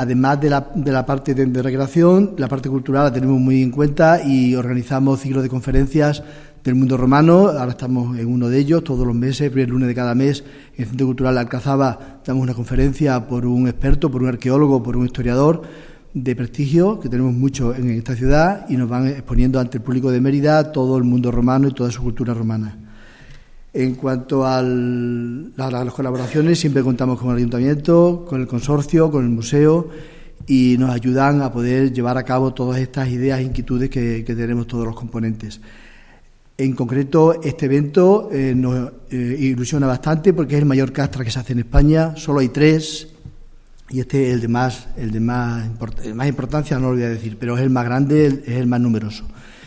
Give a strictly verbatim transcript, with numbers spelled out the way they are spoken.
además de la, de la parte de, de recreación, la parte cultural la tenemos muy en cuenta y organizamos ciclos de conferencias del mundo romano. Ahora estamos en uno de ellos, todos los meses, el primer lunes de cada mes, en el Centro Cultural de Alcazaba damos una conferencia por un experto, por un arqueólogo, por un historiador de prestigio, que tenemos mucho en esta ciudad, y nos van exponiendo ante el público de Mérida todo el mundo romano y toda su cultura romana. En cuanto al, a las colaboraciones, siempre contamos con el Ayuntamiento, con el Consorcio, con el Museo, y nos ayudan a poder llevar a cabo todas estas ideas e inquietudes que, que tenemos todos los componentes. En concreto, este evento eh, nos eh, ilusiona bastante porque es el mayor castra que se hace en España. Solo hay tres, y este es el de más, el de más, import- el más importancia, no lo voy a decir, pero es el más grande, el, es el más numeroso.